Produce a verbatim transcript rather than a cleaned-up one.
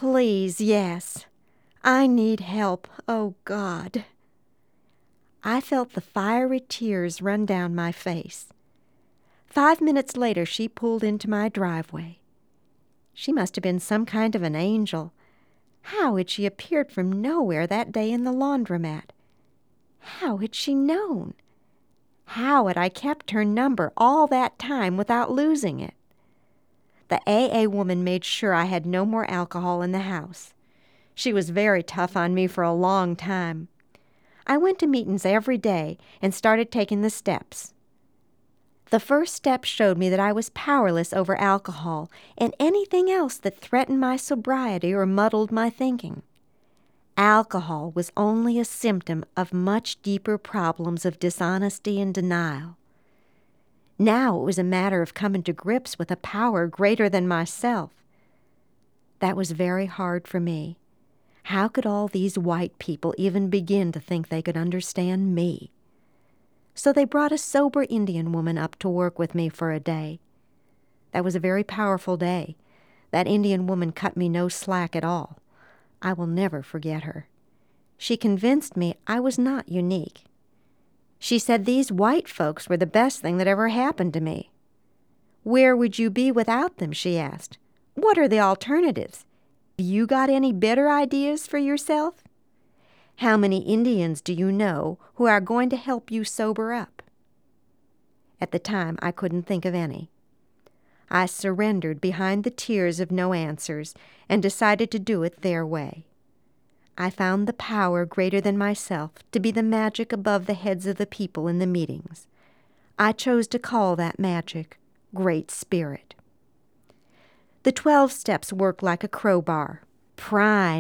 please, yes. I need help, oh God. I felt the fiery tears run down my face. Five minutes later, she pulled into my driveway. She must have been some kind of an angel. How had she appeared from nowhere that day in the laundromat? How had she known? How had I kept her number all that time without losing it? The A A woman made sure I had no more alcohol in the house. She was very tough on me for a long time. I went to meetings every day and started taking the steps. The first step showed me that I was powerless over alcohol and anything else that threatened my sobriety or muddled my thinking. Alcohol was only a symptom of much deeper problems of dishonesty and denial. Now it was a matter of coming to grips with a power greater than myself. That was very hard for me. How could all these white people even begin to think they could understand me? So they brought a sober Indian woman up to work with me for a day. That was a very powerful day. That Indian woman cut me no slack at all. I will never forget her. She convinced me I was not unique. She said these white folks were the best thing that ever happened to me. Where would you be without them, she asked. What are the alternatives? You got any better ideas for yourself? How many Indians do you know who are going to help you sober up? At the time, I couldn't think of any. I surrendered behind the tears of no answers and decided to do it their way. I found the power greater than myself to be the magic above the heads of the people in the meetings. I chose to call that magic Great Spirit. The twelve steps work like a crowbar. Prime